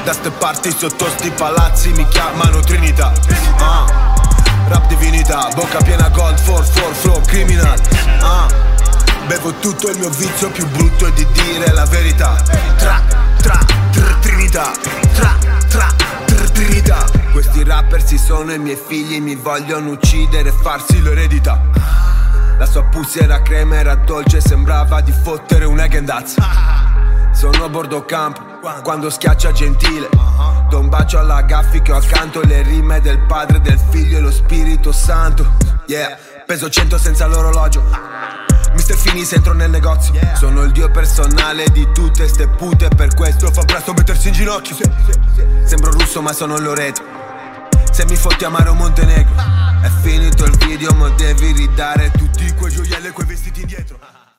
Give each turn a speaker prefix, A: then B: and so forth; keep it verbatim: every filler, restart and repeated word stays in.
A: Da ste parti sotto sti palazzi mi chiamano Trinità. uh. Rap divinità, bocca piena gold, four four flow criminal. uh. Bevo tutto, il mio vizio più brutto è di dire la verità. Tra, tra, tr, Trinità. Tra, tra, tr, Trinità. Questi rapper si sono i miei figli, mi vogliono uccidere e farsi l'eredità. La sua pussy era crema, era dolce, sembrava di fottere un Häagen-Dazs. Sono a bordo campo, quando schiaccia Gentile. Do un bacio alla Gaffi che ho accanto, le rime del Padre, del Figlio e lo Spirito Santo. Yeah, peso cento senza l'orologio. mister Finis entro nel negozio. Sono il dio personale di tutte ste pute, per questo fa presto mettersi in ginocchio. Sembro russo ma sono Loreto. Se mi fotti amare un Montenegro. È finito il video ma devi ridare tutti quei gioielli e quei vestiti indietro.